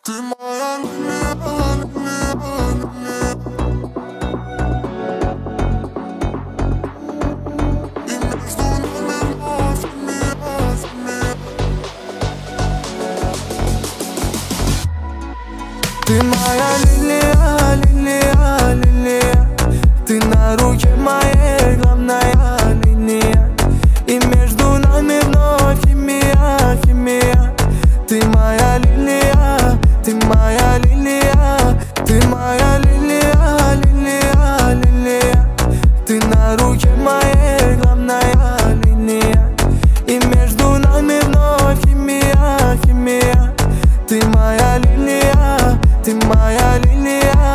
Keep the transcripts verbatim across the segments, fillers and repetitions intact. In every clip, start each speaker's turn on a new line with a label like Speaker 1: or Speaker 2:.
Speaker 1: Ты моя лилия, лилия, лилия. И между нами вновь химия, химия. Ты моя лилия, лилия, лилия. Ты на руке моей главная линия. И между нами вновь химия, химия. Ты моя лилия, ты моя лилия. Ты моя лилия, лилия, лилия. Ты на руке моей главная линия. И между нами вновь химия, химия. Ты моя лилия, ты моя лилия.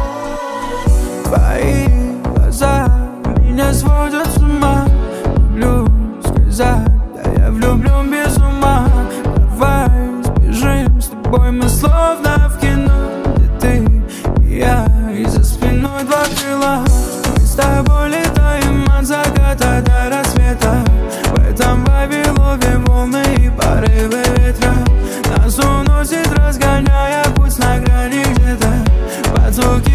Speaker 1: Твои глаза меня сводят с ума. Люблю сказать, да я влюблен без ума. Давай сбежим с тобой, мы словно в кино, где ты и я, и за спиной два крыла. Мы с тобой летаем от заката до рассвета. В этом вайбе ловим волны и порывы ветра. Нас уносит, разгоняя путь на грани где-то под звуки